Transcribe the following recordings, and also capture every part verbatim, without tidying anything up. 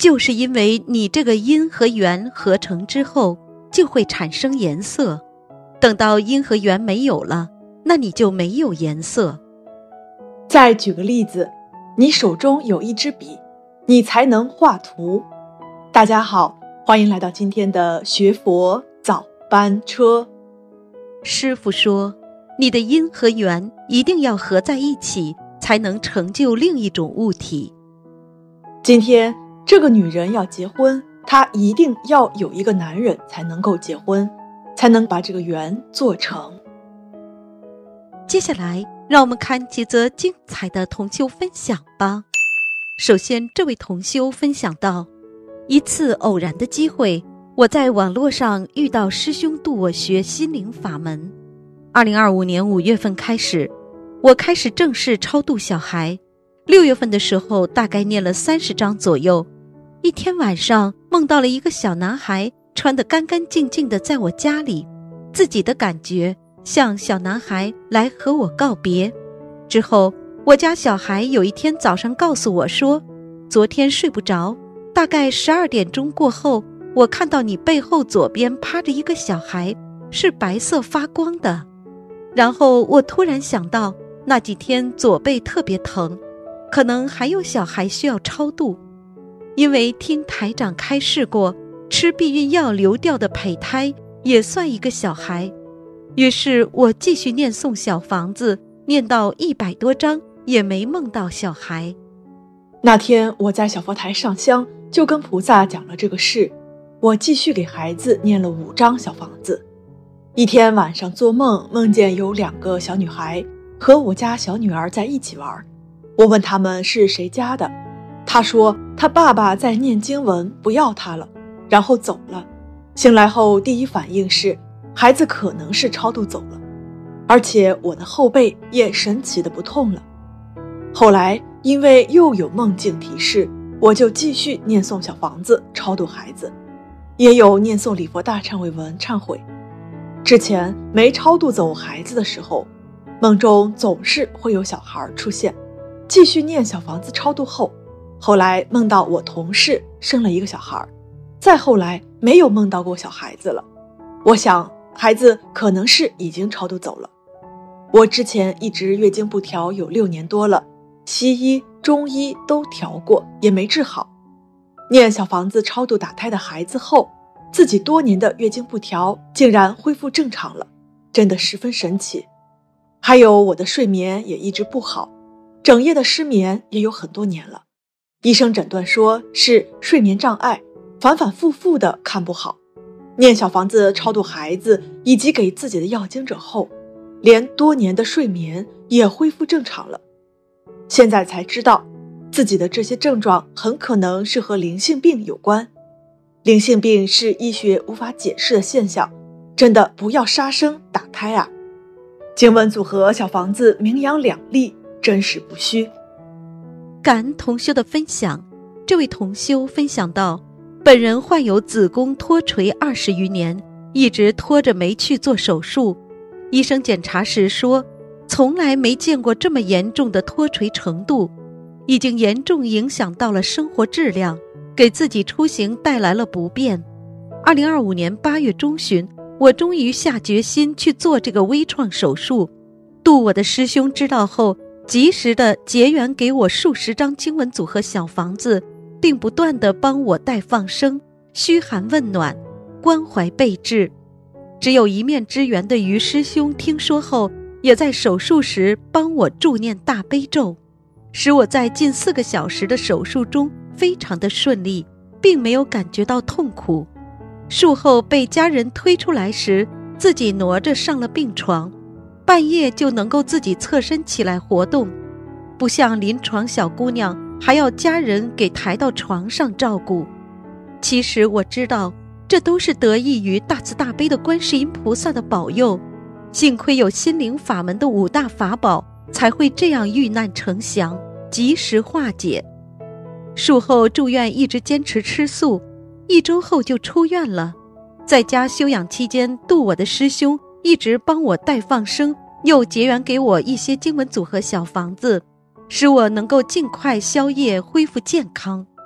就是因为你这个阴和元合成之后就会产生颜色，等到阴和元没有了，那你就没有颜色。 再举个例子，你手中有一支笔，你才能画图。大家好，欢迎来到今天的学佛早班车。 师父说，你的阴和元一定要合在一起，才能成就另一种物体。 今天这个女人要结婚，她一定要有一个男人才能够结婚，才能把这个缘做成。 接下来让我们看几则精彩的同修分享吧。首先，这位同修分享到，一次偶然的机会，我在网络上遇到师兄度我学心灵法门。二零二五年五月份开始，我开始正式超度小孩。六月份的时候，大概念了三十章左右。一天晚上，梦到了一个小男孩，穿得干干净净的在我家里，自己的感觉像小男孩来和我告别。之后，我家小孩有一天早上告诉我说，昨天睡不着，大概十二点钟过后，我看到你背后左边趴着一个小孩，是白色发光的。然后我突然想到，那几天左背特别疼，可能还有小孩需要超度。因为听台长开示过，吃避孕药流掉的胚胎也算一个小孩。于是我继续念诵小房子，念到一百多章也没梦到小孩。 那天我在小佛台上香，就跟菩萨讲了这个事，我继续给孩子念了五张小房子。一天晚上做梦，梦见有两个小女孩和我家小女儿在一起玩。我问他们是谁家的，他说他爸爸在念经文，不要他了，然后走了。醒来后第一反应是孩子可能是超度走了，而且我的后背也神奇的不痛了。后来因为又有梦境提示，我就继续念诵小房子超度孩子，也有念诵礼佛大忏悔文忏悔。之前没超度走孩子的时候，梦中总是会有小孩出现。继续念小房子超度后，后来梦到我同事生了一个小孩，再后来没有梦到过小孩子了。我想孩子可能是已经超度走了。我之前一直月经不调有六年多了，西医中医都调过也没治好。念小房子超度打胎的孩子后，自己多年的月经不调竟然恢复正常了，真的十分神奇。还有我的睡眠也一直不好，整夜的失眠也有很多年了。医生诊断说是睡眠障碍，反反复复的看不好。念小房子超度孩子以及给自己的要经者后，连多年的睡眠也恢复正常了。现在才知道自己的这些症状很可能是和灵性病有关。灵性病是医学无法解释的现象，真的不要杀生打胎啊！经文组合小房子名扬两利，真实不虚。 感恩同修的分享。这位同修分享到，本人患有子宫脱垂二十余年，一直拖着没去做手术。医生检查时说，从来没见过这么严重的脱垂程度，已经严重影响到了生活质量，给自己出行带来了不便。二零二五年八月中旬，我终于下决心去做这个微创手术。度我的师兄知道后，及时的结缘给我数十张经文组合小房子，并不断地帮我带放生、嘘寒问暖、关怀备至。只有一面之缘的于师兄听说后，也在手术时帮我助念大悲咒，使我在近四个小时的手术中非常的顺利，并没有感觉到痛苦。术后被家人推出来时，自己挪着上了病床，半夜就能够自己侧身起来活动，不像临床小姑娘还要家人给抬到床上照顾。其实我知道，这都是得益于大慈大悲的观世音菩萨的保佑，幸亏有心灵法门的五大法宝，才会这样遇难成祥，及时化解。术后住院一直坚持吃素，一周后就出院了。在家休养期间，度我的师兄一直帮我带放生，又结缘给我一些经文组合小房子，使我能够尽快消业，恢复健康。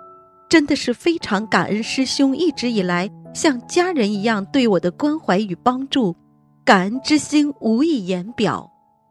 真的是非常感恩师兄一直以来像家人一样对我的关怀与帮助，感恩之心无以言表。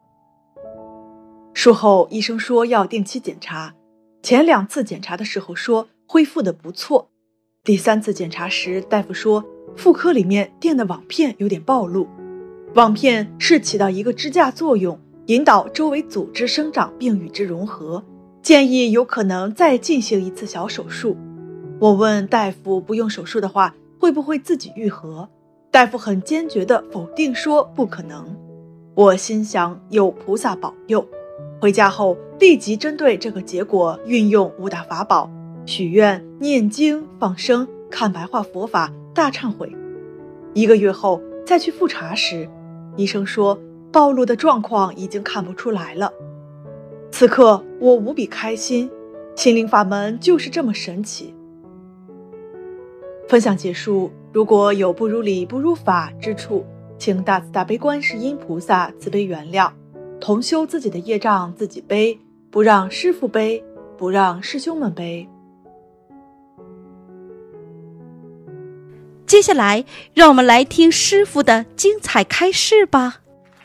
术后医生说要定期检查，前两次检查的时候说恢复得不错，第三次检查时大夫说妇科里面垫的网片有点暴露，网片是起到一个支架作用，引导周围组织生长并与之融合，建议有可能再进行一次小手术。我问大夫不用手术的话会不会自己愈合，大夫很坚决地否定说不可能。我心想有菩萨保佑，回家后立即针对这个结果运用五大法宝，许愿、念经、放生、看白话佛法、大忏悔。一个月后再去复查时，医生说暴露的状况已经看不出来了。此刻我无比开心，心灵法门就是这么神奇。分享结束，如果有不如理不如法之处，请大慈大悲观世音菩萨慈悲原谅，同修自己的业障自己背，不让师父背，不让师兄们背。 接下来让我们来听师父的精彩开示吧。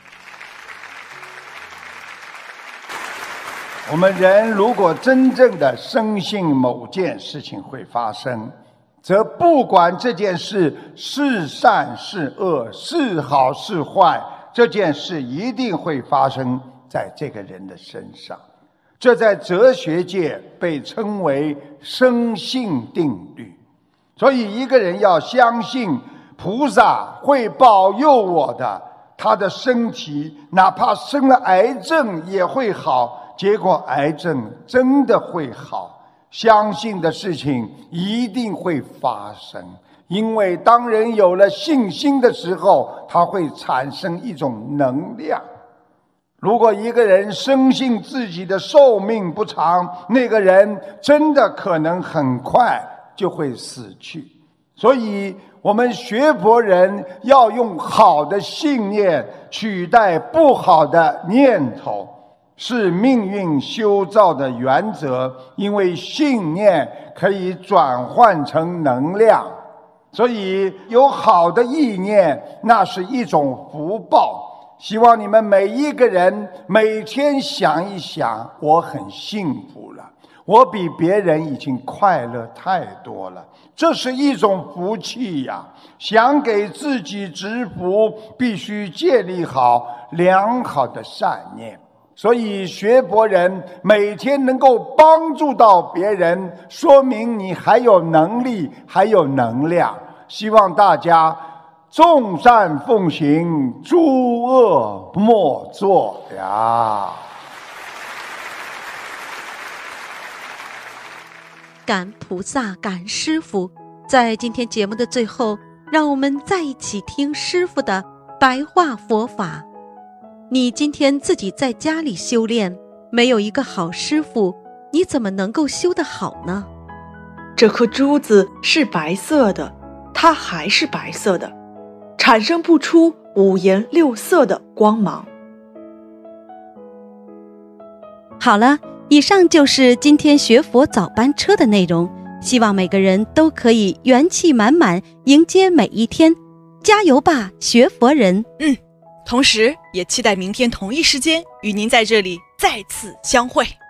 我们人如果真正的深信某件事情会发生，则不管这件事是善是恶，是好是坏，这件事一定会发生在这个人的身上。这在哲学界被称为生信定律。所以一个人要相信菩萨会保佑我的，他的身体哪怕生了癌症也会好，结果癌症真的会好，相信的事情一定会发生。因为当人有了信心的时候，他会产生一种能量。如果一个人深信自己的寿命不长，那个人真的可能很快就会死去。所以我们学佛人要用好的信念取代不好的念头，是命运修造的原则，因为信念可以转换成能量。所以有好的意念，那是一种福报。希望你们每一个人每天想一想，我很幸福了，我比别人已经快乐太多了，这是一种福气呀！想给自己植福，必须建立好良好的善念。所以学佛人每天能够帮助到别人，说明你还有能力，还有能量。希望大家众善奉行，诸恶莫作呀！ 感菩萨，感师父。在今天节目的最后，让我们再一起听师父的白话佛法。你今天自己在家里修炼，没有一个好师父，你怎么能够修得好呢？ 这颗珠子是白色的，它还是白色的，产生不出五颜六色的光芒。 好了，以上就是今天学佛早班车的内容，希望每个人都可以元气满满迎接每一天，加油吧，学佛人！ 嗯，同时也期待明天同一时间与您在这里再次相会。